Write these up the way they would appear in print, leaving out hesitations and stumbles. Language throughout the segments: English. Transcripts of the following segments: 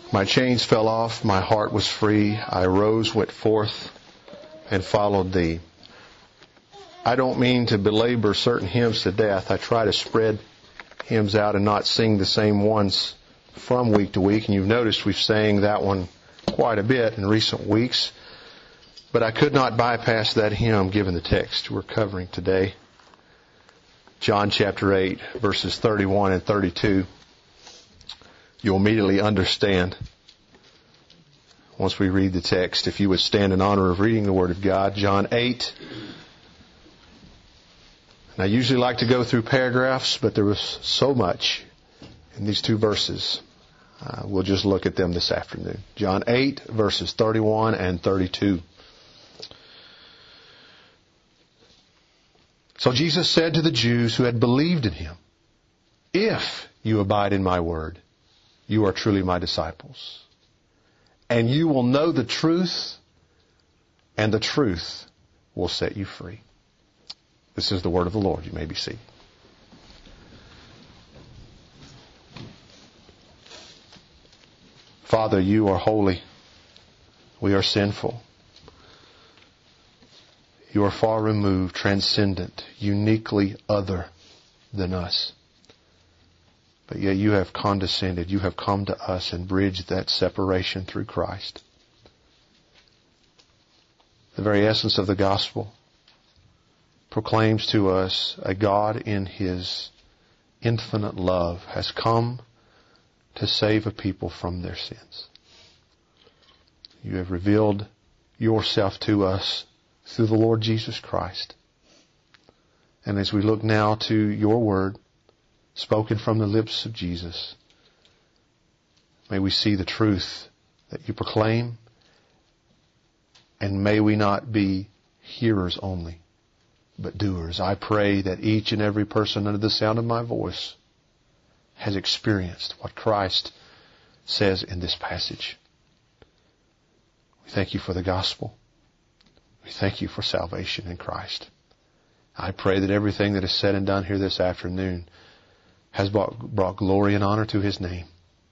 My chains fell off, my heart was free. I rose, went forth, and followed thee. I don't mean to belabor certain hymns to death. I try to spread hymns out and not sing the same ones from week to week. And you've noticed we've sang that one quite a bit in recent weeks. But I could not bypass that hymn given the text we're covering today. John chapter 8, verses 31 and 32. You'll immediately understand once we read the text. If you would stand in honor of reading the Word of God. John 8. And I usually like to go through paragraphs, but there was so much in these two verses. We'll just look at them this afternoon. John 8, verses 31 and 32. So Jesus said to the Jews who had believed in Him, if you abide in my word, you are truly my disciples. And you will know the truth, and the truth will set you free. This is the word of the Lord. You may be seated. Father, you are holy. We are sinful. You are far removed, transcendent, uniquely other than us. But yet you have condescended. You have come to us and bridged that separation through Christ. The very essence of the gospel proclaims to us a God in His infinite love has come to save a people from their sins. You have revealed yourself to us through the Lord Jesus Christ. And as we look now to your word, spoken from the lips of Jesus, may we see the truth that you proclaim, and may we not be hearers only, but doers. I pray that each and every person under the sound of my voice has experienced what Christ says in this passage. We thank you for the gospel. We thank you for salvation in Christ. I pray that everything that is said and done here this afternoon has brought glory and honor to His name.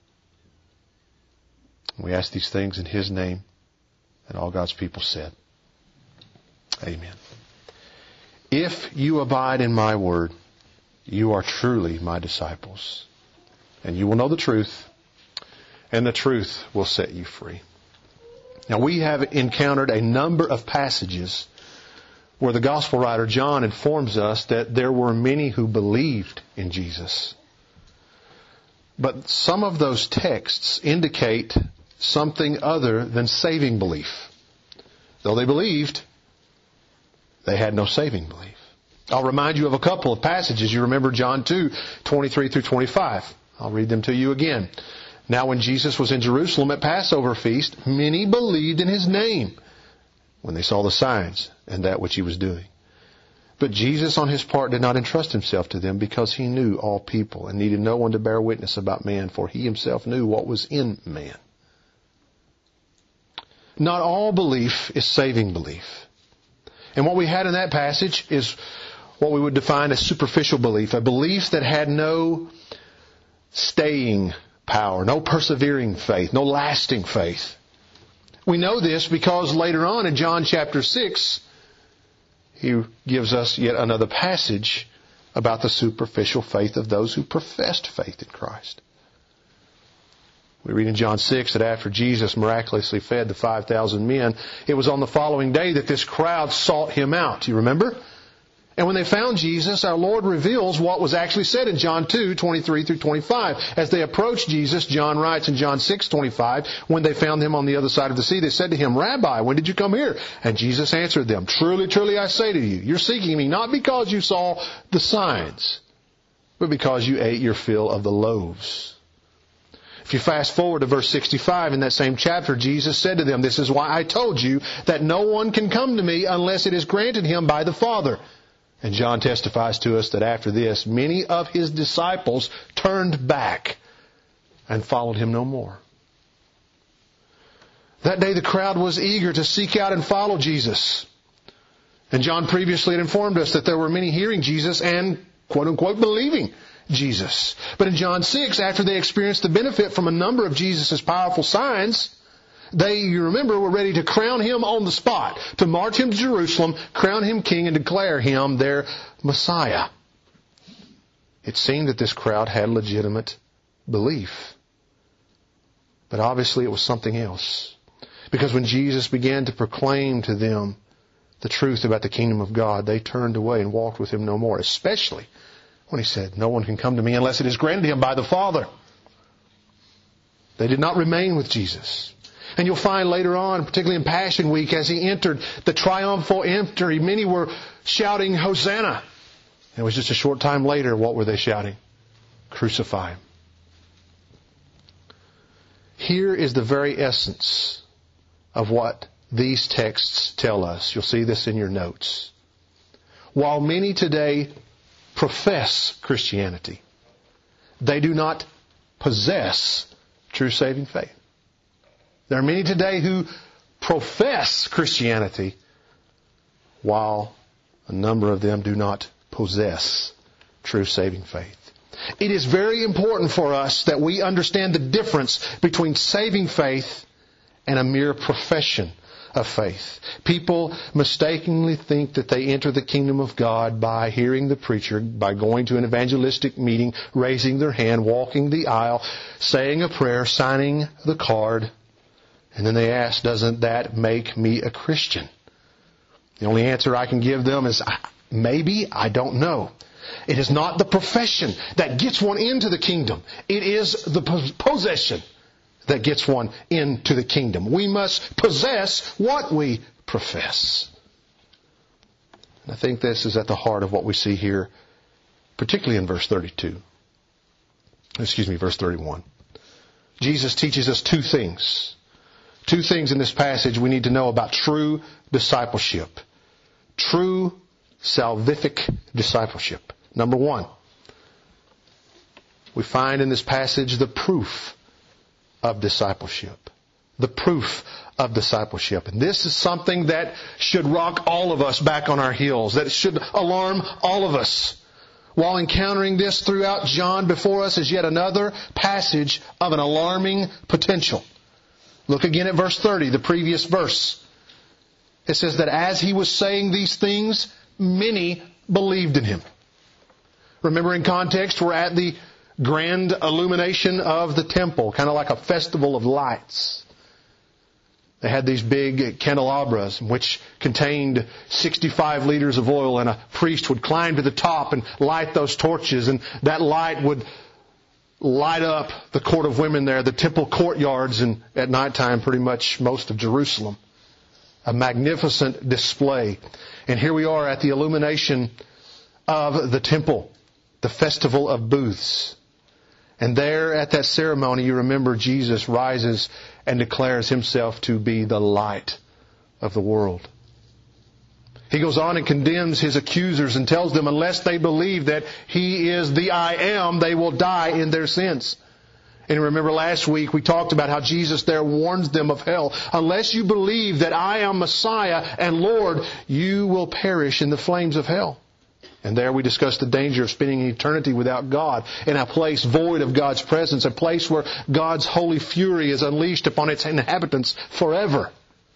We ask these things in His name, and all God's people said, amen. If you abide in my word, you are truly my disciples, and you will know the truth, and the truth will set you free. Now, we have encountered a number of passages where the gospel writer John informs us that there were many who believed in Jesus. But some of those texts indicate something other than saving belief. Though they believed, they had no saving belief. I'll remind you of a couple of passages. You remember John 2, 23 through 25. I'll read them to you again. Now when Jesus was in Jerusalem at Passover feast, many believed in His name when they saw the signs and that which He was doing. But Jesus on His part did not entrust Himself to them, because He knew all people and needed no one to bear witness about man, for He Himself knew what was in man. Not all belief is saving belief. And what we had in that passage is what we would define as superficial belief, a belief that had no staying power, no persevering faith, no lasting faith. We know this because later on in John chapter 6, He gives us yet another passage about the superficial faith of those who professed faith in Christ. We read in John 6 that after Jesus miraculously fed the 5,000 men, it was on the following day that this crowd sought Him out. You remember? And when they found Jesus, our Lord reveals what was actually said in John 2, 23 through 25. As they approached Jesus, John writes in John 6, 25, when they found Him on the other side of the sea, they said to Him, Rabbi, when did you come here? And Jesus answered them, Truly, truly, I say to you, you're seeking me not because you saw the signs, but because you ate your fill of the loaves. If you fast forward to verse 65 in that same chapter, Jesus said to them, This is why I told you that no one can come to me unless it is granted him by the Father. And John testifies to us that after this, many of His disciples turned back and followed Him no more. That day the crowd was eager to seek out and follow Jesus. And John previously had informed us that there were many hearing Jesus and, quote unquote, believing Jesus. But in John 6, after they experienced the benefit from a number of Jesus' powerful signs, they, you remember, were ready to crown him on the spot, to march him to Jerusalem, crown him king, and declare him their Messiah. It seemed that this crowd had legitimate belief. But obviously it was something else. Because when Jesus began to proclaim to them the truth about the kingdom of God, they turned away and walked with him no more, especially when he said, "No one can come to me unless it is granted him by the Father." They did not remain with Jesus. And you'll find later on, particularly in Passion Week, as he entered the triumphal entry, many were shouting, "Hosanna." And it was just a short time later, what were they shouting? "Crucify him." Here is the very essence of what these texts tell us. You'll see this in your notes. While many today profess Christianity, they do not possess true saving faith. There are many today who profess Christianity, while a number of them do not possess true saving faith. It is very important for us that we understand the difference between saving faith and a mere profession of faith. People mistakenly think that they enter the kingdom of God by hearing the preacher, by going to an evangelistic meeting, raising their hand, walking the aisle, saying a prayer, signing the card, and then they ask, "Doesn't that make me a Christian?" The only answer I can give them is, maybe, I don't know. It is not the profession that gets one into the kingdom. It is the possession that gets one into the kingdom. We must possess what we profess. And I think this is at the heart of what we see here, particularly in verse 31. Jesus teaches us two things. Two things in this passage we need to know about true discipleship. True salvific discipleship. Number one, we find in this passage the proof of discipleship. The proof of discipleship. And this is something that should rock all of us back on our heels, that should alarm all of us. While encountering this throughout John before us is yet another passage of an alarming potential. Look again at verse 30, the previous verse. It says that as he was saying these things, many believed in him. Remember, in context, we're at the grand illumination of the temple, kind of like a festival of lights. They had these big candelabras which contained 65 liters of oil, and a priest would climb to the top and light those torches, and that light would light up the court of women there, the temple courtyards, and at nighttime pretty much most of Jerusalem. A magnificent display. And here we are at the illumination of the temple, the festival of booths. And there at that ceremony, you remember Jesus rises and declares himself to be the light of the world. He goes on and condemns his accusers and tells them unless they believe that he is the I am, they will die in their sins. And remember last week we talked about how Jesus there warns them of hell. Unless you believe that I am Messiah and Lord, you will perish in the flames of hell. And there we discussed the danger of spending an eternity without God, in a place void of God's presence, a place where God's holy fury is unleashed upon its inhabitants forever.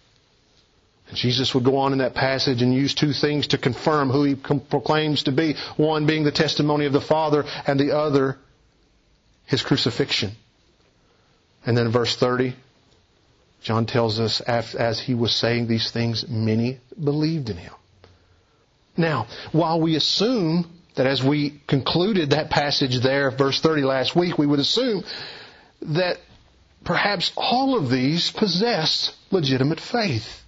And Jesus would go on in that passage and use two things to confirm who he proclaims to be. One being the testimony of the Father, and the other, his crucifixion. And then in verse 30, John tells us, as he was saying these things, many believed in him. Now, while we assume that as we concluded that passage there, verse 30 last week, we would assume that perhaps all of these possessed legitimate faith.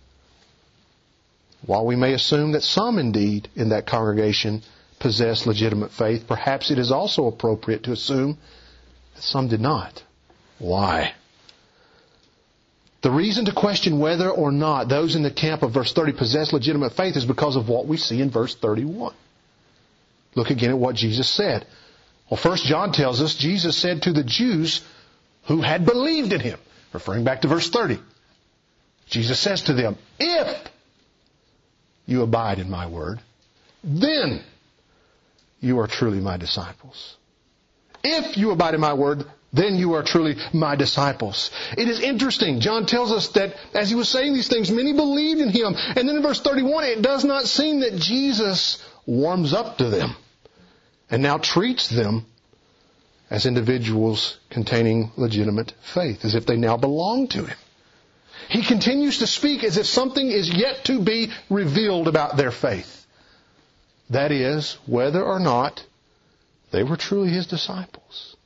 While we may assume that some indeed in that congregation possessed legitimate faith, perhaps it is also appropriate to assume that some did not. Why? The reason to question whether or not those in the camp of verse 30 possess legitimate faith is because of what we see in verse 31. Look again at what Jesus said. Well, first John tells us Jesus said to the Jews who had believed in him, referring back to verse 30. Jesus says to them, "If you abide in my word, then you are truly my disciples. If you abide in my word, then you are truly my disciples. It is interesting. John tells us that as he was saying these things, many believed in him. And then in verse 31, it does not seem that Jesus warms up to them and now treats them as individuals containing legitimate faith, as if they now belong to him. He continues to speak as if something is yet to be revealed about their faith. That is, whether or not they were truly his disciples.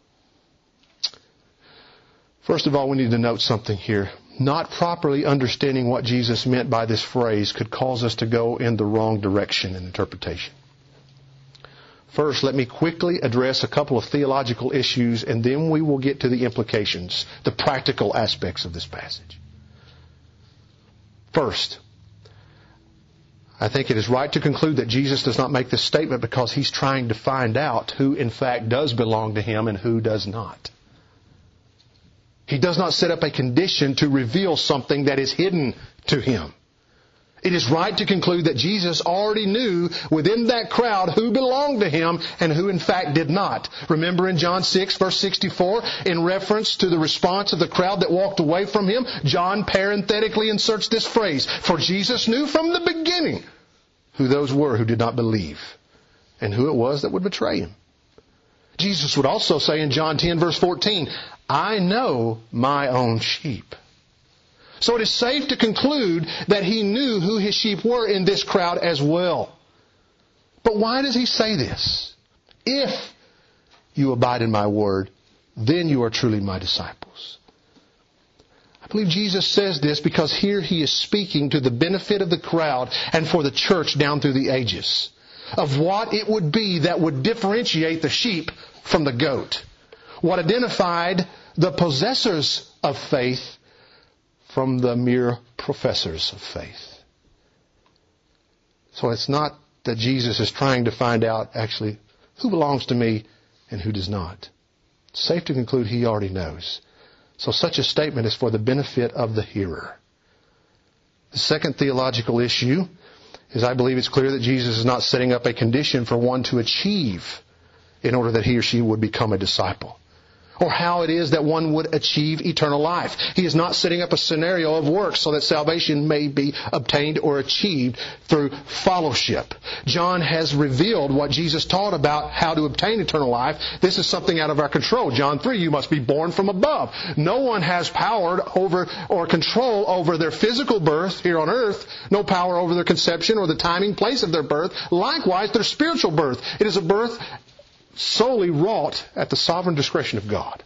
First of all, we need to note something here. Not properly understanding what Jesus meant by this phrase could cause us to go in the wrong direction in interpretation. First, let me quickly address a couple of theological issues, and then we will get to the implications, the practical aspects of this passage. First, I think it is right to conclude that Jesus does not make this statement because he's trying to find out who in fact does belong to him and who does not. He does not set up a condition to reveal something that is hidden to him. It is right to conclude that Jesus already knew within that crowd who belonged to him and who in fact did not. Remember in John 6 verse 64, in reference to the response of the crowd that walked away from him, John parenthetically inserts this phrase, for Jesus knew from the beginning who those were who did not believe and who it was that would betray him. Jesus would also say in John 10 verse 14, I know my own sheep. So it is safe to conclude that he knew who his sheep were in this crowd as well. But why does he say this? If you abide in my word, then you are truly my disciples. I believe Jesus says this because here he is speaking to the benefit of the crowd and for the church down through the ages of what it would be that would differentiate the sheep from the goat. What identified the possessors of faith from the mere professors of faith. So it's not that Jesus is trying to find out actually who belongs to me and who does not. It's safe to conclude he already knows. So such a statement is for the benefit of the hearer. The second theological issue is I believe it's clear that Jesus is not setting up a condition for one to achieve in order that he or she would become a disciple, or how it is that one would achieve eternal life. He is not setting up a scenario of works so that salvation may be obtained or achieved through fellowship. John has revealed what Jesus taught about how to obtain eternal life. This is something out of our control. John 3, you must be born from above. No one has power over or control over their physical birth here on earth. No power over their conception or the timing, place of their birth. Likewise, their spiritual birth. It is a birth solely wrought at the sovereign discretion of God.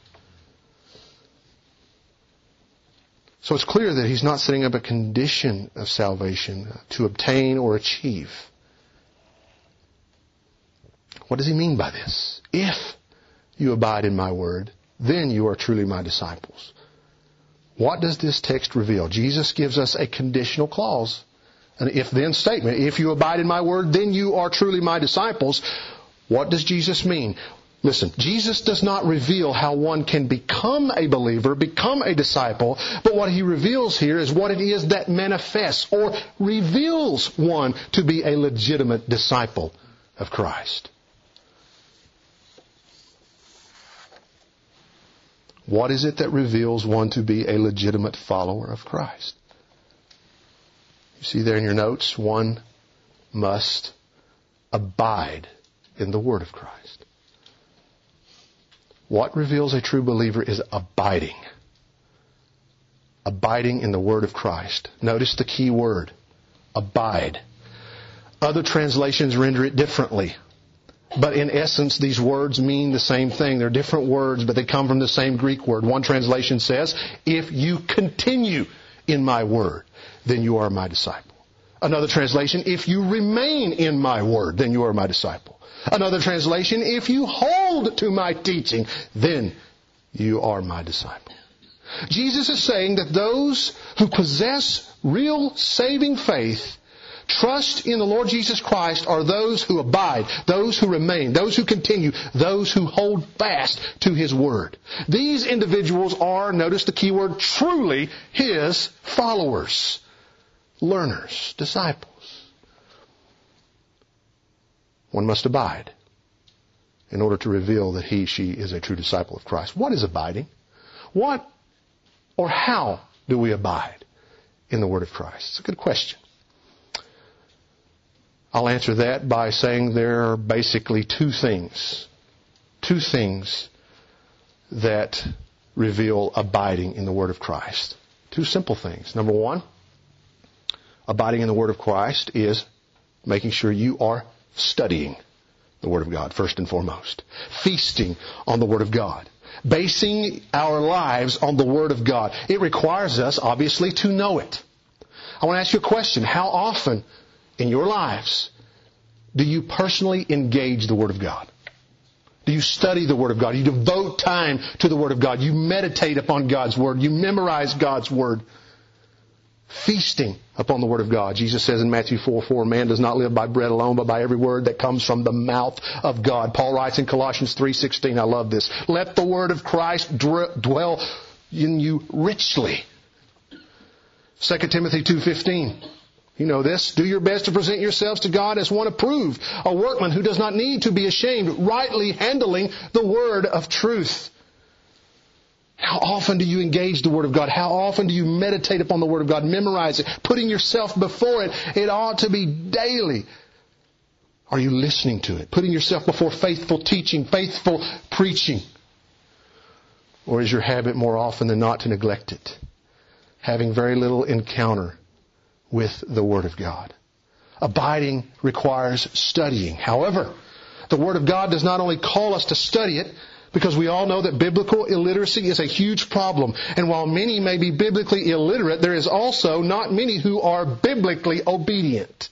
So it's clear that he's not setting up a condition of salvation to obtain or achieve. What does he mean by this? If you abide in my word, then you are truly my disciples. What does this text reveal? Jesus gives us a conditional clause, an if-then statement. If you abide in my word, then you are truly my disciples. What does Jesus mean? Listen, Jesus does not reveal how one can become a believer, become a disciple, but what he reveals here is what it is that manifests or reveals one to be a legitimate disciple of Christ. What is it that reveals one to be a legitimate follower of Christ? You see there in your notes, one must abide in the Word of Christ. What reveals a true believer is abiding. Abiding in the Word of Christ. Notice the key word, abide. Other translations render it differently. But in essence, these words mean the same thing. They're different words, but they come from the same Greek word. One translation says, if you continue in my word, then you are my disciple. Another translation, if you remain in my word, then you are my disciple. Another translation, if you hold to my teaching, then you are my disciple. Jesus is saying that those who possess real saving faith, trust in the Lord Jesus Christ, are those who abide, those who remain, those who continue, those who hold fast to His Word. These individuals are, notice the key word, truly His followers, learners, disciples. One must abide. in order to reveal that she is a true disciple of Christ. What is abiding? What or how do we abide in the Word of Christ? It's a good question. I'll answer that by saying there are basically two things that reveal abiding in the Word of Christ. Two simple things. Number one, abiding in the Word of Christ is making sure you are studying the Word of God, first and foremost. Feasting on the Word of God. Basing our lives on the Word of God. It requires us, obviously, to know it. I want to ask you a question. How often in your lives do you personally engage the Word of God? Do you study the Word of God? You devote time to the Word of God. You meditate upon God's Word. You memorize God's Word. Feasting upon the Word of God. Jesus says in Matthew 4:4, man does not live by bread alone, but by every word that comes from the mouth of God. Paul writes in Colossians 3:16, I love this. Let the Word of Christ dwell in you richly. 2 Timothy 2:15. You know this. Do your best to present yourselves to God as one approved, a workman who does not need to be ashamed, rightly handling the word of truth. How often do you engage the Word of God? How often do you meditate upon the Word of God, memorize it, putting yourself before it? It ought to be daily. Are you listening to it? Putting yourself before faithful teaching, faithful preaching? Or is your habit more often than not to neglect it? Having very little encounter with the Word of God. Abiding requires studying. However, the Word of God does not only call us to study it, because we all know that biblical illiteracy is a huge problem. And while many may be biblically illiterate, there is also not many who are biblically obedient.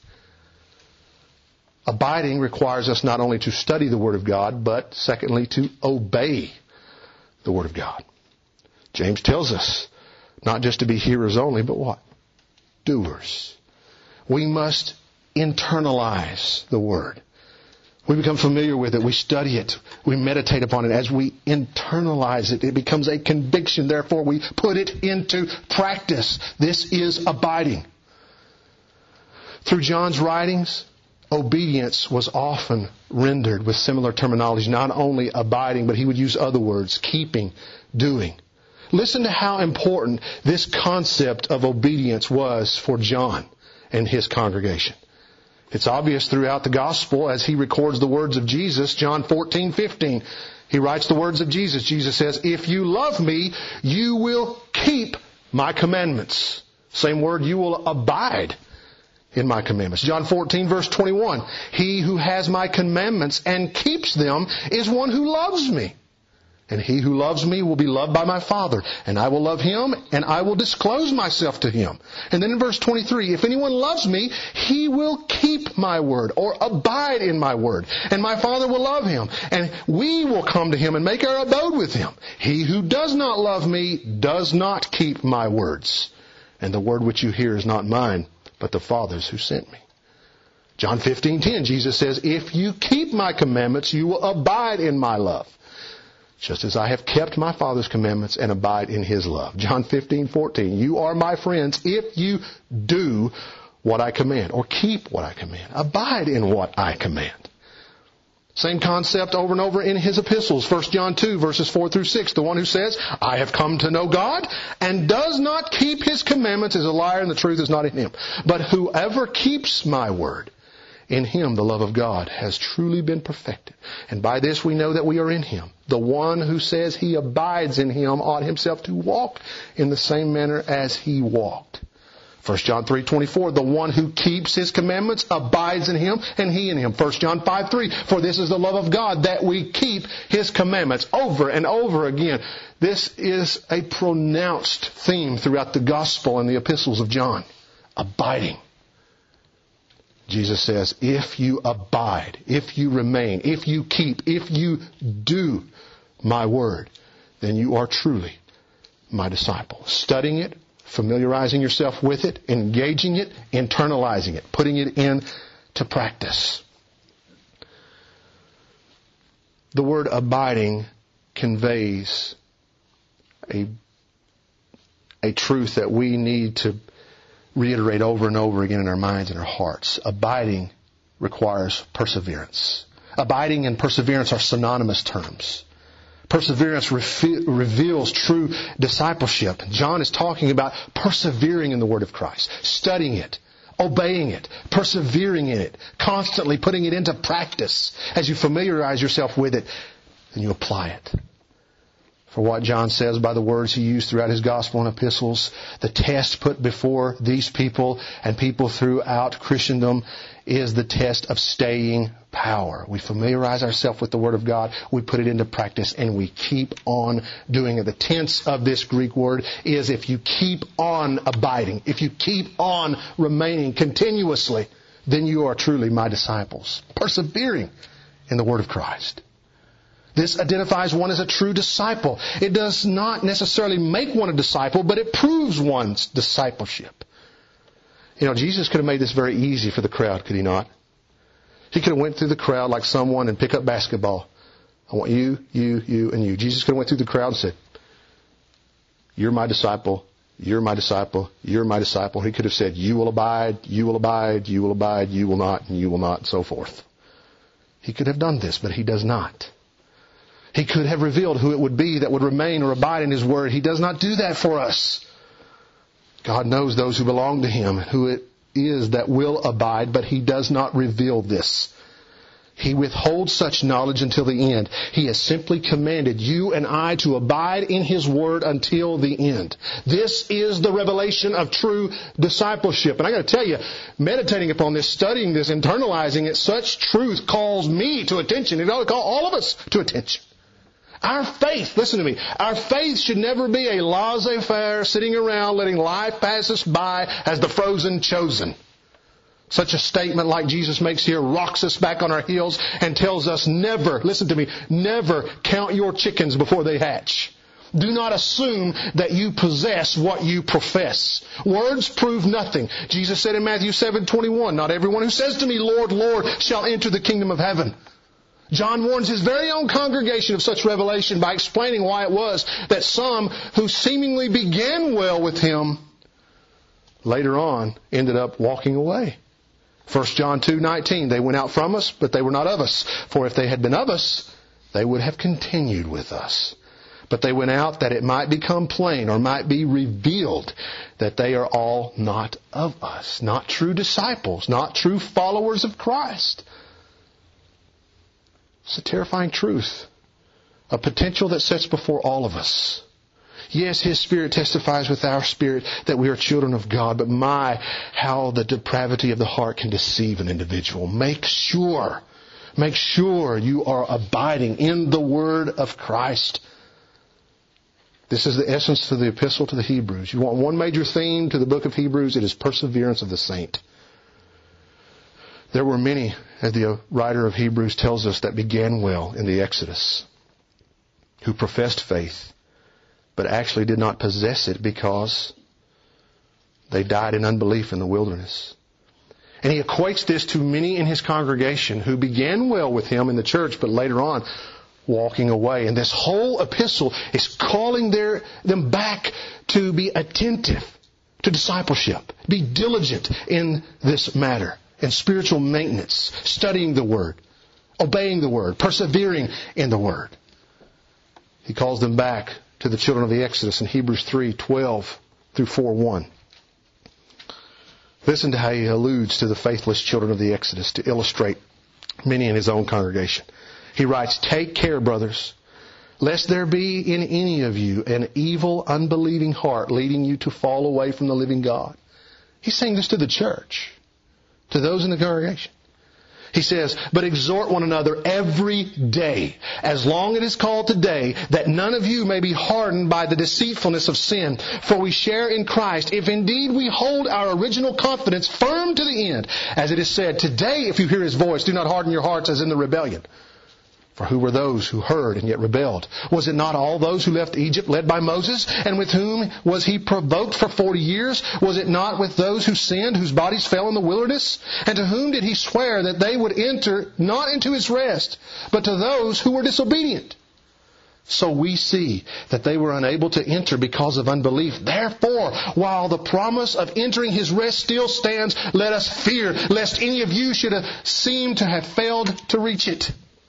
Abiding requires us not only to study the Word of God, but secondly, to obey the Word of God. James tells us not just to be hearers only, but what? Doers. We must internalize the Word. We become familiar with it. We study it. We meditate upon it. As we internalize it, it becomes a conviction. Therefore, we put it into practice. This is abiding. Through John's writings, obedience was often rendered with similar terminology. Not only abiding, but he would use other words. Keeping, doing. Listen to how important this concept of obedience was for John and his congregation. It's obvious throughout the gospel as he records the words of Jesus, John 14:15. He writes the words of Jesus. Jesus says, if you love me, you will keep my commandments. Same word, you will abide in my commandments. John 14 verse 21. He who has my commandments and keeps them is one who loves me. And he who loves me will be loved by my Father. And I will love him, and I will disclose myself to him. And then in verse 23, if anyone loves me, he will keep my word, or abide in my word. And my Father will love him, and we will come to him and make our abode with him. He who does not love me does not keep my words. And the word which you hear is not mine, but the Father's who sent me. John 15:10, Jesus says, if you keep my commandments, you will abide in my love. Just as I have kept my Father's commandments and abide in his love. John 15:14. You are my friends if you do what I command, or keep what I command. Abide in what I command. Same concept over and over in his epistles. 1 John 2 verses 4 through 6. The one who says, I have come to know God and does not keep his commandments is a liar, and the truth is not in him. But whoever keeps my word, in him the love of God has truly been perfected. And by this we know that we are in him. The one who says he abides in him ought himself to walk in the same manner as he walked. 1 John 3:24, the one who keeps his commandments abides in him and he in him. 1 John 5:3, for this is the love of God, that we keep his commandments. Over and over again. This is a pronounced theme throughout the gospel and the epistles of John. Abiding. Jesus says, if you abide, if you remain, if you keep, if you do my word, then you are truly my disciple. Studying it, familiarizing yourself with it, engaging it, internalizing it, putting it into practice. The word abiding conveys a truth that we need to reiterate over and over again in our minds and our hearts. Abiding requires perseverance. Abiding and perseverance are synonymous terms. Perseverance reveals true discipleship. John is talking about persevering in the Word of Christ, studying it, obeying it, persevering in it, constantly putting it into practice. As you familiarize yourself with it, then you apply it. For what John says by the words he used throughout his gospel and epistles, the test put before these people and people throughout Christendom is the test of staying power. We familiarize ourselves with the Word of God, we put it into practice, and we keep on doing it. The tense of this Greek word is if you keep on abiding, if you keep on remaining continuously, then you are truly my disciples, persevering in the Word of Christ. This identifies one as a true disciple. It does not necessarily make one a disciple, but it proves one's discipleship. You know, Jesus could have made this very easy for the crowd, could he not? He could have went through the crowd like someone and picked up basketball. I want you, and you. Jesus could have went through the crowd and said, you're my disciple, you're my disciple, you're my disciple. He could have said, you will abide, you will abide, you will abide, you will not, and you will not, and so forth. He could have done this, but he does not. He could have revealed who it would be that would remain or abide in His Word. He does not do that for us. God knows those who belong to Him, who it is that will abide, but He does not reveal this. He withholds such knowledge until the end. He has simply commanded you and I to abide in His Word until the end. This is the revelation of true discipleship. And I got to tell you, meditating upon this, studying this, internalizing it, such truth calls me to attention. It ought to call all of us to attention. Our faith, listen to me, our faith should never be a laissez-faire, sitting around letting life pass us by as the frozen chosen. Such a statement like Jesus makes here rocks us back on our heels and tells us never, listen to me, never count your chickens before they hatch. Do not assume that you possess what you profess. Words prove nothing. Jesus said in Matthew 7:21, not everyone who says to me, Lord, Lord, shall enter the kingdom of heaven. John warns his very own congregation of such revelation by explaining why it was that some who seemingly began well with him later on ended up walking away. 1 John 2:19, they went out from us, but they were not of us. For if they had been of us, they would have continued with us. But they went out that it might become plain or might be revealed that they are all not of us, not true disciples, not true followers of Christ. It's a terrifying truth, a potential that sets before all of us. Yes, His Spirit testifies with our spirit that we are children of God, but my, how the depravity of the heart can deceive an individual. Make sure you are abiding in the Word of Christ. This is the essence to the epistle to the Hebrews. You want one major theme to the book of Hebrews, it is perseverance of the saint. There were many, as the writer of Hebrews tells us, that began well in the Exodus, who professed faith, but actually did not possess it because they died in unbelief in the wilderness. And he equates this to many in his congregation who began well with him in the church, but later on walking away. And this whole epistle is calling them back to be attentive to discipleship. Be diligent in this matter. And spiritual maintenance, studying the Word, obeying the Word, persevering in the Word. He calls them back to the children of the Exodus in Hebrews 3:12 through 4:1. Listen to how he alludes to the faithless children of the Exodus to illustrate many in his own congregation. He writes, take care, brothers, lest there be in any of you an evil, unbelieving heart leading you to fall away from the living God. He's saying this to the church, to those in the congregation. He says, but exhort one another every day, as long it is called today, that none of you may be hardened by the deceitfulness of sin. For we share in Christ, if indeed we hold our original confidence firm to the end. As it is said, today if you hear His voice, do not harden your hearts as in the rebellion. For who were those who heard and yet rebelled? Was it not all those who left Egypt led by Moses? And with whom was he provoked for 40 years? Was it not with those who sinned, whose bodies fell in the wilderness? And to whom did he swear that they would enter not into his rest, but to those who were disobedient? So we see that they were unable to enter because of unbelief. Therefore, while the promise of entering his rest still stands, let us fear, lest any of you should seem to have failed to reach it.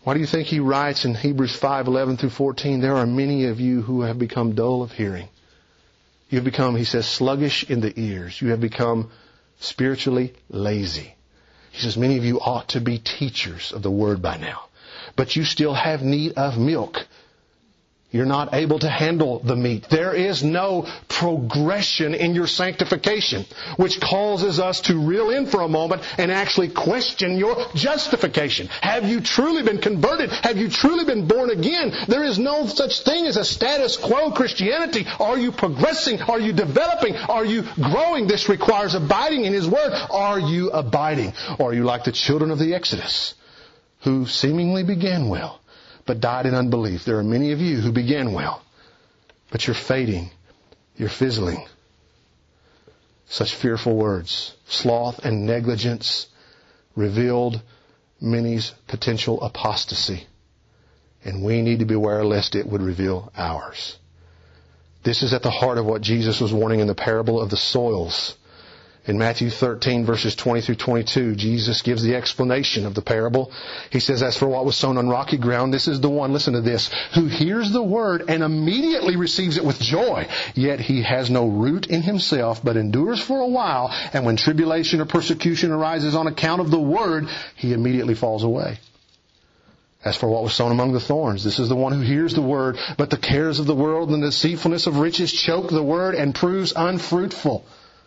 Why do you think he writes in Hebrews 5:11 through 14, there are many of you who have become dull of hearing. You have become, he says, sluggish in the ears. You have become spiritually lazy. He says, many of you ought to be teachers of the Word by now. But you still have need of milk. You're not able to handle the meat. There is no progression in your sanctification, which causes us to reel in for a moment and actually question your justification. Have you truly been converted? Have you truly been born again? There is no such thing as a status quo Christianity. Are you progressing? Are you developing? Are you growing? This requires abiding in His Word. Are you abiding? Or are you like the children of the Exodus, who seemingly began well, but died in unbelief? There are many of you who began well, but you're fading. You're fizzling. Such fearful words. Sloth and negligence revealed many's potential apostasy. And we need to beware lest it would reveal ours. This is at the heart of what Jesus was warning in the parable of the soils. In Matthew 13, verses 20 through 22, Jesus gives the explanation of the parable. He says, as for what was sown on rocky ground, this is the one, listen to this, who hears the word and immediately receives it with joy. Yet he has no root in himself, but endures for a while. And when tribulation or persecution arises on account of the word, he immediately falls away. As for what was sown among the thorns, this is the one who hears the word, but the cares of the world and the deceitfulness of riches choke the word and proves unfruitful.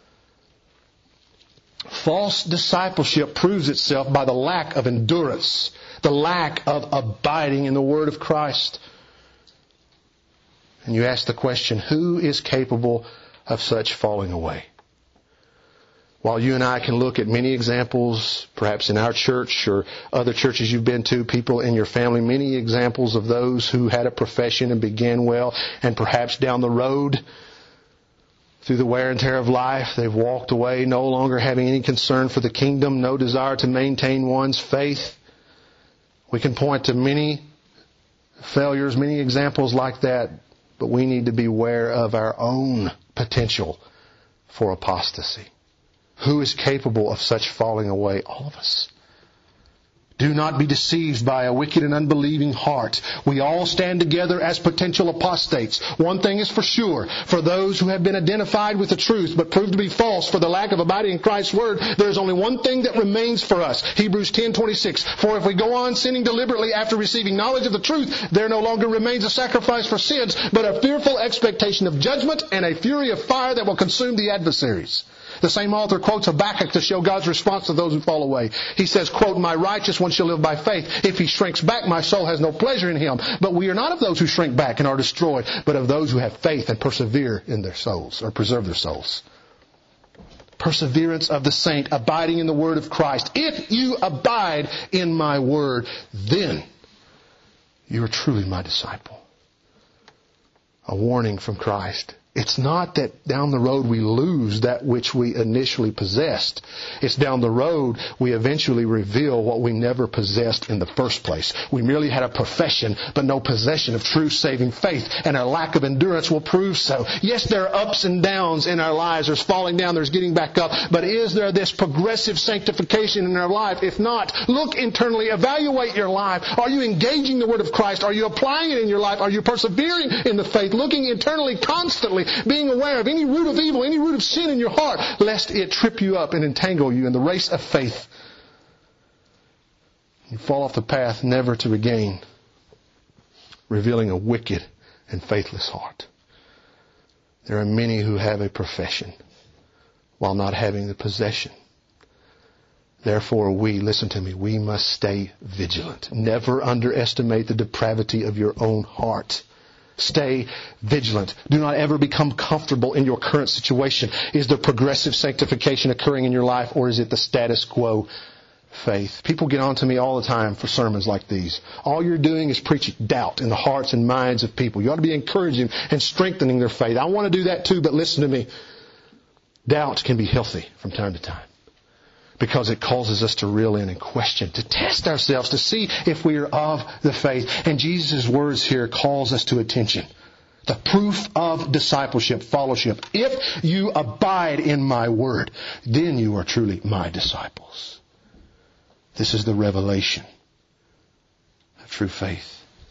False discipleship proves itself by the lack of endurance, the lack of abiding in the Word of Christ. And you ask the question, who is capable of such falling away? While you and I can look at many examples, perhaps in our church or other churches you've been to, people in your family, many examples of those who had a profession and began well, and perhaps down the road, through the wear and tear of life, they've walked away, no longer having any concern for the kingdom, no desire to maintain one's faith. We can point to many failures, many examples like that, but we need to beware of our own potential for apostasy. Who is capable of such falling away? All of us. Do not be deceived by a wicked and unbelieving heart. We all stand together as potential apostates. One thing is for sure. For those who have been identified with the truth but proved to be false for the lack of abiding in Christ's Word, there is only one thing that remains for us. Hebrews 10:26. For if we go on sinning deliberately after receiving knowledge of the truth, there no longer remains a sacrifice for sins, but a fearful expectation of judgment and a fury of fire that will consume the adversaries. The same author quotes Habakkuk to show God's response to those who fall away. He says, quote, my righteous one shall live by faith. If he shrinks back, my soul has no pleasure in him. But we are not of those who shrink back and are destroyed, but of those who have faith and persevere in their souls, or preserve their souls. Perseverance of the saint, abiding in the word of Christ. If you abide in my word, then you are truly my disciple. A warning from Christ. It's not that down the road we lose that which we initially possessed. It's down the road we eventually reveal what we never possessed in the first place. We merely had a profession, but no possession of true saving faith, and our lack of endurance will prove so. Yes, there are ups and downs in our lives. There's falling down, there's getting back up. But is there this progressive sanctification in our life? If not, look internally, evaluate your life. Are you engaging the Word of Christ? Are you applying it in your life? Are you persevering in the faith? Looking internally constantly, being aware of any root of evil, any root of sin in your heart, lest it trip you up and entangle you in the race of faith. You fall off the path never to regain, revealing a wicked and faithless heart. There are many who have a profession while not having the possession. Therefore listen to me, we must stay vigilant. Never underestimate the depravity of your own heart. Stay vigilant. Do not ever become comfortable in your current situation. Is there progressive sanctification occurring in your life, or is it the status quo faith? People get on to me all the time for sermons like these. All you're doing is preaching doubt in the hearts and minds of people. You ought to be encouraging and strengthening their faith. I want to do that too, but listen to me. Doubt can be healthy from time to time, because it causes us to reel in and question, to test ourselves, to see if we are of the faith. And Jesus' words here calls us to attention. The proof of discipleship, fellowship. If you abide in my word, then you are truly my disciples. This is the revelation of true faith.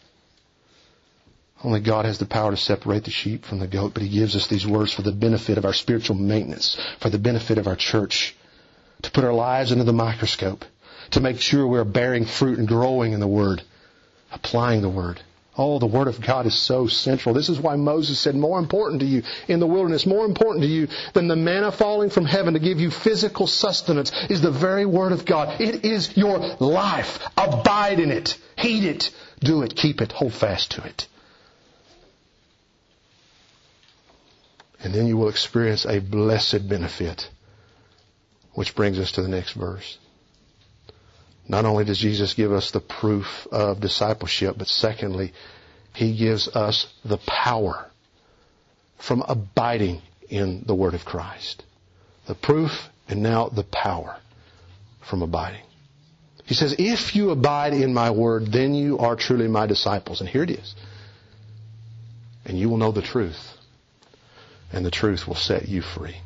Only God has the power to separate the sheep from the goat, but He gives us these words for the benefit of our spiritual maintenance, for the benefit of our church, to put our lives under the microscope, to make sure we're bearing fruit and growing in the Word, applying the Word. Oh, the Word of God is so central. This is why Moses said, more important to you in the wilderness, more important to you than the manna falling from heaven to give you physical sustenance is the very Word of God. It is your life. Abide in it. Heed it. Do it. Keep it. Hold fast to it. And then you will experience a blessed benefit, which brings us to the next verse. Not only does Jesus give us the proof of discipleship, but secondly, He gives us the power from abiding in the Word of Christ. The proof and now the power from abiding. He says, if you abide in my Word, then you are truly my disciples. And here it is. And you will know the truth. And the truth will set you free.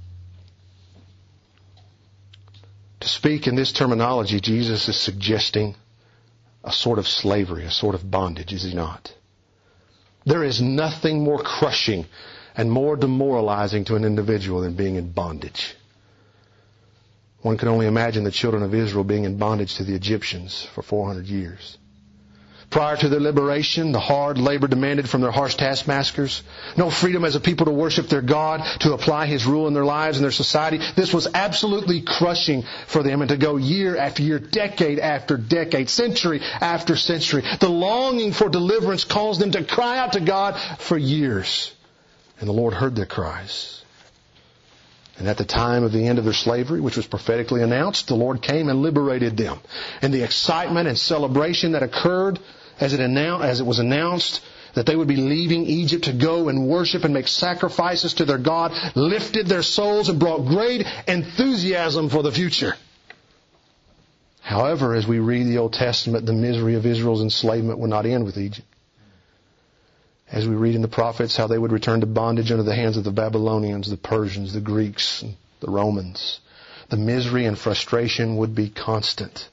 To speak in this terminology, Jesus is suggesting a sort of slavery, a sort of bondage, is He not? There is nothing more crushing and more demoralizing to an individual than being in bondage. One can only imagine the children of Israel being in bondage to the Egyptians for 400 years. Prior to their liberation, the hard labor demanded from their harsh taskmasters, no freedom as a people to worship their God, to apply His rule in their lives and their society. This was absolutely crushing for them, and to go year after year, decade after decade, century after century. The longing for deliverance caused them to cry out to God for years. And the Lord heard their cries. And at the time of the end of their slavery, which was prophetically announced, the Lord came and liberated them. And the excitement and celebration that occurred as it was announced that they would be leaving Egypt to go and worship and make sacrifices to their God, lifted their souls and brought great enthusiasm for the future. However, as we read the Old Testament, the misery of Israel's enslavement would not end with Egypt. As we read in the prophets how they would return to bondage under the hands of the Babylonians, the Persians, the Greeks, and the Romans. The misery and frustration would be constant.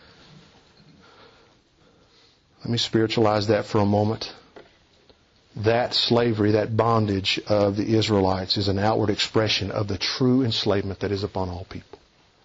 Let me spiritualize that for a moment. That slavery, that bondage of the Israelites is an outward expression of the true enslavement that is upon all people.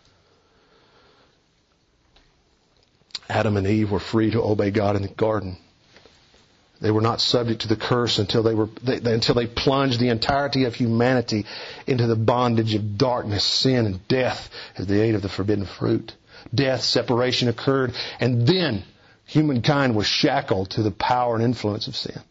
Adam and Eve were free to obey God in the garden. They were not subject to the curse until they plunged the entirety of humanity into the bondage of darkness, sin, and death as they ate of the forbidden fruit. Death, separation occurred, and then humankind was shackled to the power and influence of sin.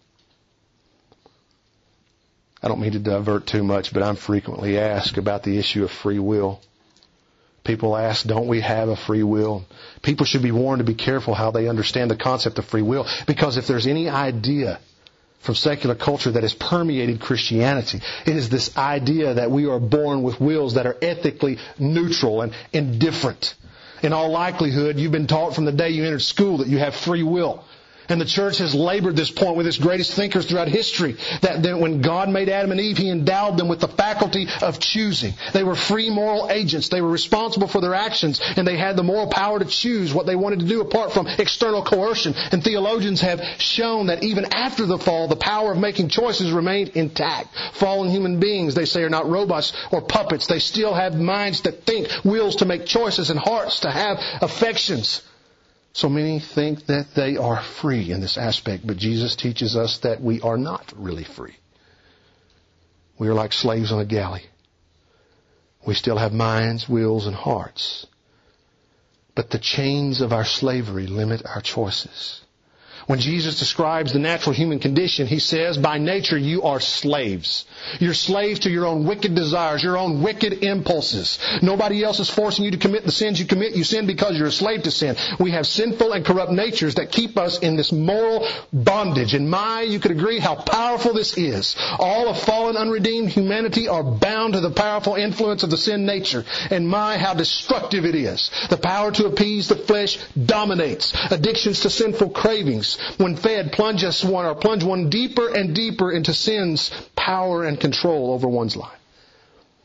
I don't mean to divert too much, but I'm frequently asked about the issue of free will. People ask, don't we have a free will? People should be warned to be careful how they understand the concept of free will, because if there's any idea from secular culture that has permeated Christianity, it is this idea that we are born with wills that are ethically neutral and indifferent. In all likelihood, you've been taught from the day you entered school that you have free will. And the church has labored this point with its greatest thinkers throughout history, that when God made Adam and Eve, He endowed them with the faculty of choosing. They were free moral agents. They were responsible for their actions, and they had the moral power to choose what they wanted to do apart from external coercion. And theologians have shown that even after the fall, the power of making choices remained intact. Fallen human beings, they say, are not robots or puppets. They still have minds that think, wills to make choices, and hearts to have affections. So many think that they are free in this aspect, but Jesus teaches us that we are not really free. We are like slaves on a galley. We still have minds, wills, and hearts. But the chains of our slavery limit our choices. When Jesus describes the natural human condition, He says, by nature you are slaves. You're slaves to your own wicked desires, your own wicked impulses. Nobody else is forcing you to commit the sins you commit. You sin because you're a slave to sin. We have sinful and corrupt natures that keep us in this moral bondage. And you could agree how powerful this is. All of fallen, unredeemed humanity are bound to the powerful influence of the sin nature. And how destructive it is. The power to appease the flesh dominates. Addictions to sinful cravings, when fed, plunge one deeper and deeper into sin's power and control over one's life.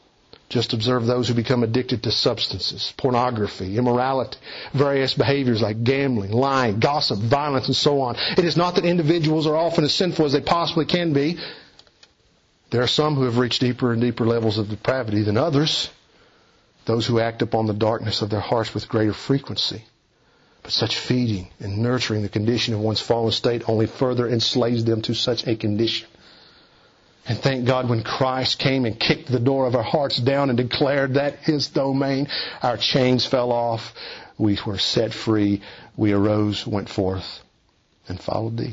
Just observe those who become addicted to substances, pornography, immorality, various behaviors like gambling, lying, gossip, violence, and so on. It is not that individuals are often as sinful as they possibly can be. There are some who have reached deeper and deeper levels of depravity than others, those who act upon the darkness of their hearts with greater frequency. But such feeding and nurturing the condition of one's fallen state only further enslaves them to such a condition. And thank God when Christ came and kicked the door of our hearts down and declared that His domain, our chains fell off, we were set free, we arose, went forth, and followed Thee.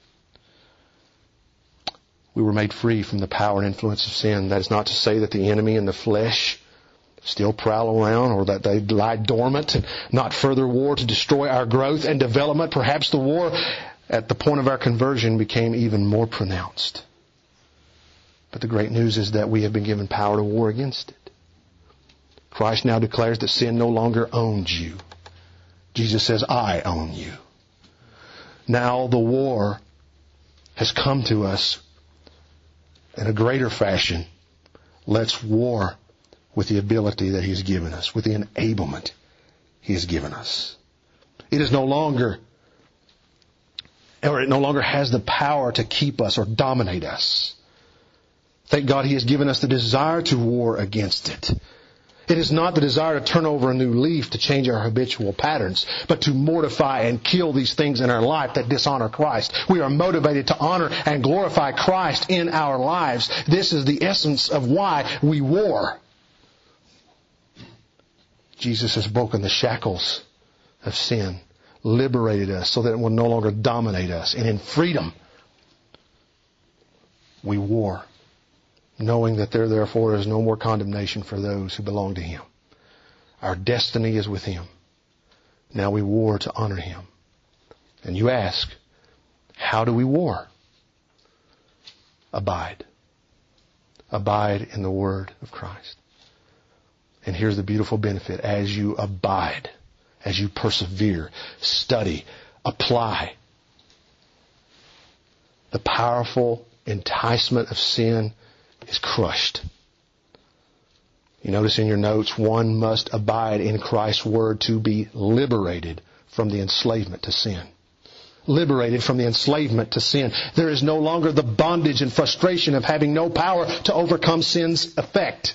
We were made free from the power and influence of sin. That is not to say that the enemy and the flesh still prowl around or that they lie dormant and not further war to destroy our growth and development. Perhaps the war at the point of our conversion became even more pronounced. But the great news is that we have been given power to war against it. Christ now declares that sin no longer owns you. Jesus says, I own you. Now the war has come to us in a greater fashion. Let's war with the ability that He has given us, with the enablement He has given us. It no longer has the power to keep us or dominate us. Thank God He has given us the desire to war against it. It is not the desire to turn over a new leaf to change our habitual patterns, but to mortify and kill these things in our life that dishonor Christ. We are motivated to honor and glorify Christ in our lives. This is the essence of why we war. Jesus has broken the shackles of sin, liberated us so that it will no longer dominate us. And in freedom, we war, knowing that there therefore is no more condemnation for those who belong to Him. Our destiny is with Him. Now we war to honor Him. And you ask, how do we war? Abide. Abide in the Word of Christ. And here's the beautiful benefit. As you abide, as you persevere, study, apply, the powerful enticement of sin is crushed. You notice in your notes, one must abide in Christ's Word to be liberated from the enslavement to sin. Liberated from the enslavement to sin. There is no longer the bondage and frustration of having no power to overcome sin's effect.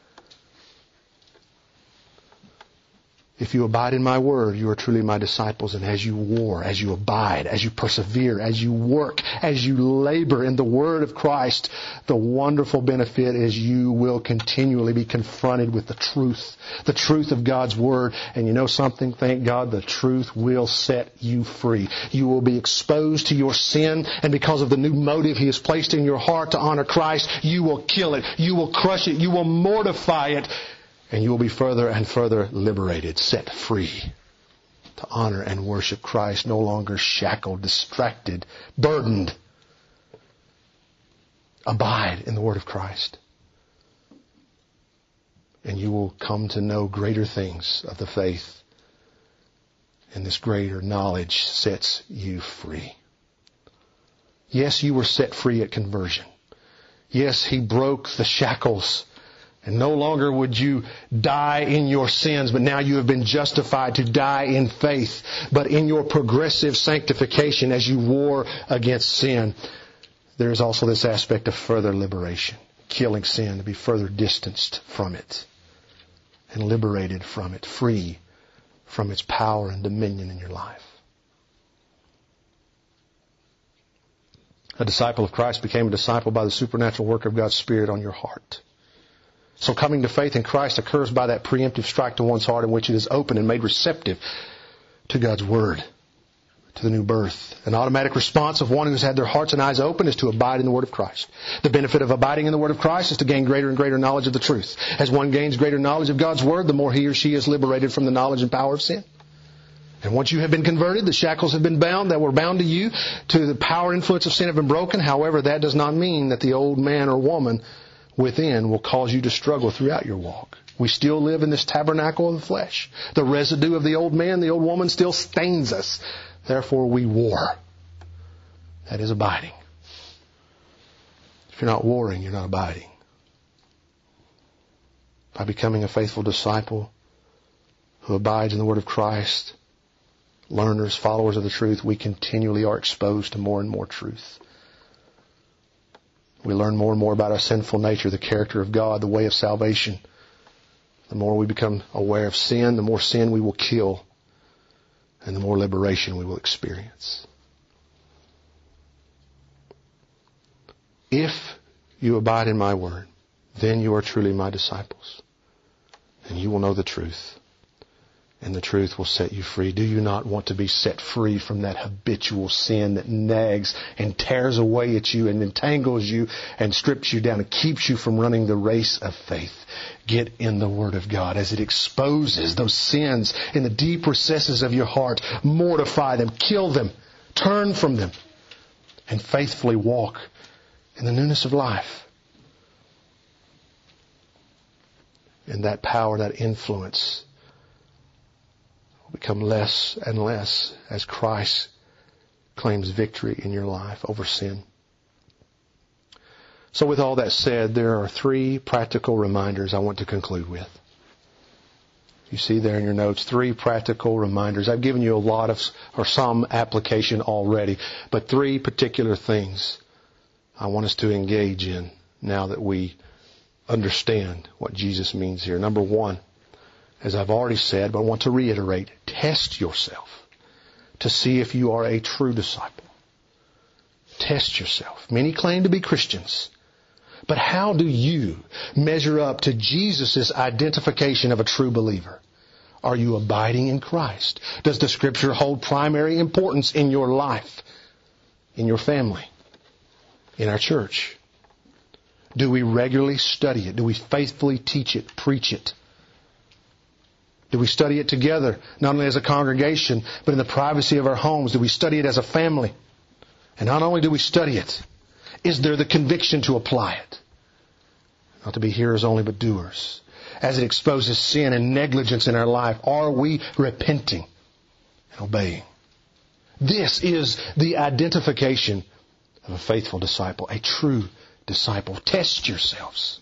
If you abide in my word, you are truly my disciples. And as you war, as you abide, as you persevere, as you work, as you labor in the word of Christ, the wonderful benefit is you will continually be confronted with the truth of God's word. And you know something? Thank God, the truth will set you free. You will be exposed to your sin, and because of the new motive He has placed in your heart to honor Christ, you will kill it. You will crush it. You will mortify it. And you will be further and further liberated, set free to honor and worship Christ, no longer shackled, distracted, burdened. Abide in the Word of Christ. And you will come to know greater things of the faith. And this greater knowledge sets you free. Yes, you were set free at conversion. Yes, He broke the shackles. And no longer would you die in your sins, but now you have been justified to die in faith. But in your progressive sanctification as you war against sin, there is also this aspect of further liberation. Killing sin, to be further distanced from it and liberated from it, free from its power and dominion in your life. A disciple of Christ became a disciple by the supernatural work of God's Spirit on your heart. So coming to faith in Christ occurs by that preemptive strike to one's heart in which it is open and made receptive to God's Word, to the new birth. An automatic response of one who has had their hearts and eyes open is to abide in the Word of Christ. The benefit of abiding in the Word of Christ is to gain greater and greater knowledge of the truth. As one gains greater knowledge of God's Word, the more he or she is liberated from the knowledge and power of sin. And once you have been converted, the shackles have been bound that were bound to you, to the power and influence of sin have been broken. However, that does not mean that the old man or woman within will cause you to struggle throughout your walk. We still live in this tabernacle of the flesh. The residue of the old man, the old woman still stains us. Therefore we war. That is abiding. If you're not warring, you're not abiding. by becoming a faithful disciple who abides in the Word of Christ, learners, followers of the truth, we continually are exposed to more and more truth. We learn more and more about our sinful nature, the character of God, the way of salvation. The more we become aware of sin, the more sin we will kill, and the more liberation we will experience. If you abide in my word, then you are truly my disciples, and you will know the truth, and the truth will set you free. Do you not want to be set free from that habitual sin that nags and tears away at you and entangles you and strips you down and keeps you from running the race of faith? Get in the Word of God as it exposes those sins in the deep recesses of your heart. Mortify them, kill them, turn from them, and faithfully walk in the newness of life. And that power, that influence will become less and less as Christ claims victory in your life over sin. So with all that said, there are 3 practical reminders I want to conclude with. You see there in your notes, 3 practical reminders. I've given you a lot of, or some application already, but 3 particular things I want us to engage in now that we understand what Jesus means here. Number 1, as I've already said, but I want to reiterate, test yourself to see if you are a true disciple. Test yourself. Many claim to be Christians, but how do you measure up to Jesus' identification of a true believer? Are you abiding in Christ? Does the Scripture hold primary importance in your life, in your family, in our church? Do we regularly study it? Do we faithfully teach it, preach it? Do we study it together, not only as a congregation, but in the privacy of our homes? Do we study it as a family? And not only do we study it, is there the conviction to apply it? Not to be hearers only, but doers. As it exposes sin and negligence in our life, are we repenting and obeying? This is the identification of a faithful disciple, a true disciple. Test yourselves.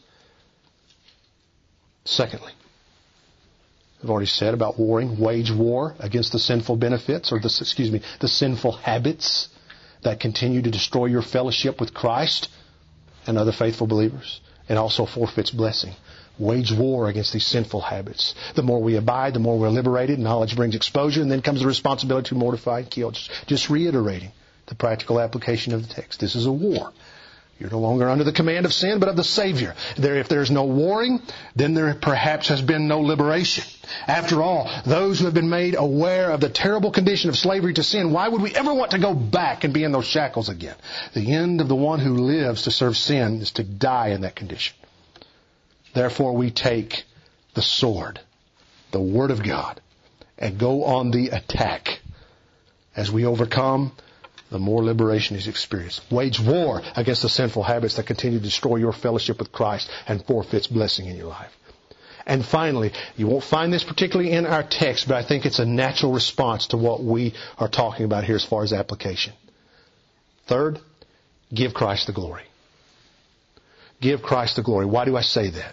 Secondly, I've already said about warring, wage war against the sinful benefits, or the sinful habits that continue to destroy your fellowship with Christ and other faithful believers, and also forfeits blessing. Wage war against these sinful habits. The more we abide, the more we're liberated. Knowledge brings exposure, and then comes the responsibility to mortify and kill. Just reiterating the practical application of the text. This is a war. You're no longer under the command of sin, but of the Savior. If there's no warring, then there perhaps has been no liberation. After all, those who have been made aware of the terrible condition of slavery to sin, why would we ever want to go back and be in those shackles again? The end of the one who lives to serve sin is to die in that condition. Therefore, we take the sword, the Word of God, and go on the attack. As we overcome, the more liberation is experienced. Wage war against the sinful habits that continue to destroy your fellowship with Christ and forfeits blessing in your life. And finally, you won't find this particularly in our text, but I think it's a natural response to what we are talking about here as far as application. Third, give Christ the glory. Give Christ the glory. Why do I say that?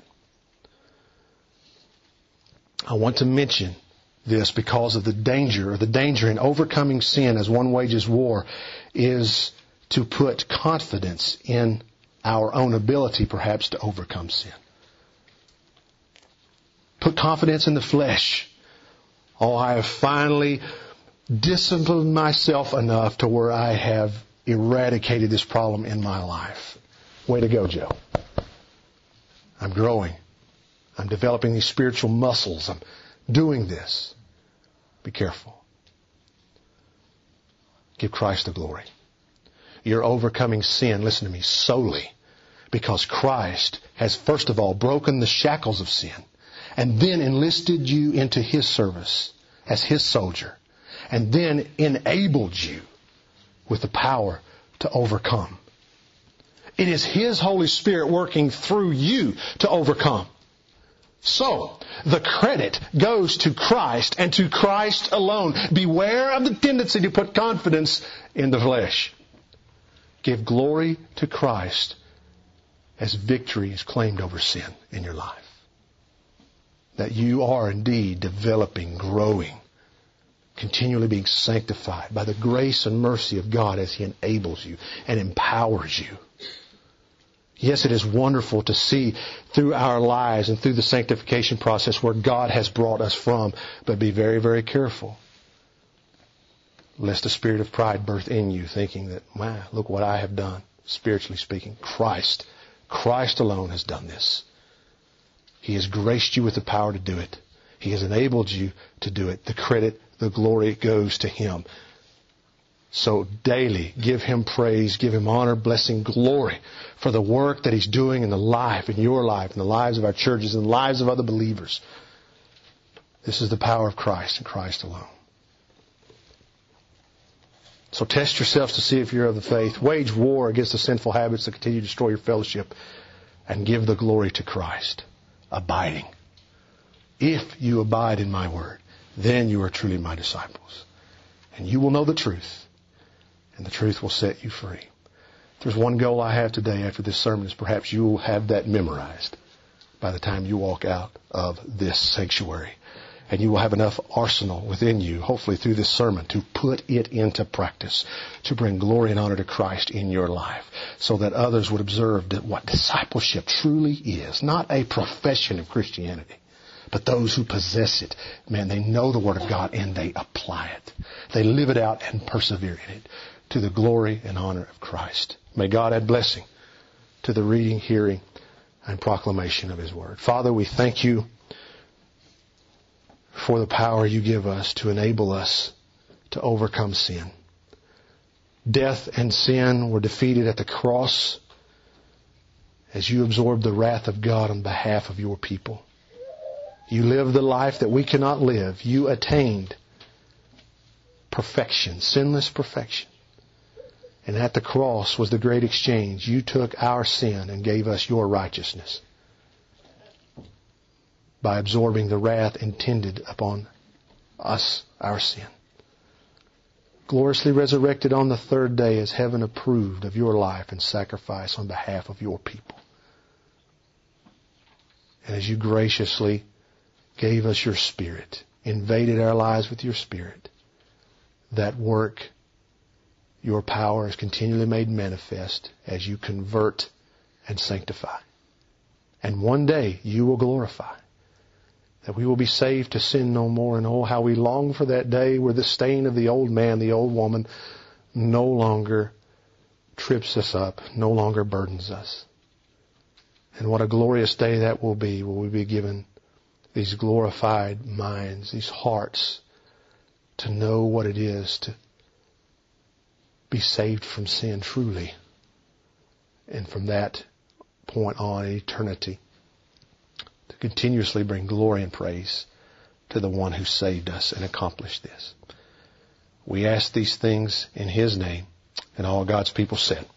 I want to mention this because of the danger in overcoming sin as one wages war is to put confidence in our own ability perhaps to overcome sin. Put confidence in the flesh. Oh, I have finally disciplined myself enough to where I have eradicated this problem in my life. Way to go, Joe. I'm growing. I'm developing these spiritual muscles. I'm doing this. Be careful. Give Christ the glory. You're overcoming sin, listen to me, solely because Christ has first of all broken the shackles of sin and then enlisted you into His service as His soldier and then enabled you with the power to overcome. It is His Holy Spirit working through you to overcome. So, the credit goes to Christ and to Christ alone. Beware of the tendency to put confidence in the flesh. Give glory to Christ as victory is claimed over sin in your life. that you are indeed developing, growing, continually being sanctified by the grace and mercy of God as He enables you and empowers you. Yes, it is wonderful to see through our lives and through the sanctification process where God has brought us from, but be very, very careful, lest a spirit of pride birth in you, thinking that, wow, look what I have done, spiritually speaking. Christ alone has done this. He has graced you with the power to do it. He has enabled you to do it. The credit, the glory goes to Him. So daily, give Him praise, give Him honor, blessing, glory for the work that He's doing in the life, in your life, in the lives of our churches, in the lives of other believers. This is the power of Christ and Christ alone. So test yourselves to see if you're of the faith. Wage war against the sinful habits that continue to destroy your fellowship, and give the glory to Christ, abiding. If you abide in my word, then you are truly my disciples. And you will know the truth, and the truth will set you free. If there's one goal I have today after this sermon, is perhaps you will have that memorized by the time you walk out of this sanctuary. And you will have enough arsenal within you, hopefully through this sermon, to put it into practice, to bring glory and honor to Christ in your life, so that others would observe that what discipleship truly is. Not a profession of Christianity, but those who possess it, man, they know the Word of God and they apply it. They live it out and persevere in it to the glory and honor of Christ. May God add blessing to the reading, hearing, and proclamation of His Word. Father, we thank You for the power You give us to enable us to overcome sin. Death and sin were defeated at the cross as You absorbed the wrath of God on behalf of Your people. You lived the life that we cannot live. You attained perfection, sinless perfection. And at the cross was the great exchange. You took our sin and gave us Your righteousness by absorbing the wrath intended upon us, our sin. Gloriously resurrected on the third day as heaven approved of Your life and sacrifice on behalf of Your people. And as You graciously gave us Your Spirit, invaded our lives with Your Spirit, that work, Your power is continually made manifest as You convert and sanctify. And one day You will glorify, that we will be saved to sin no more. And oh, how we long for that day where the stain of the old man, the old woman, no longer trips us up, no longer burdens us. And what a glorious day that will be, where we be given these glorified minds, these hearts, to know what it is to be saved from sin truly. And from that point on, eternity, to continuously bring glory and praise to the one who saved us and accomplished this. We ask these things in His name, and all God's people said,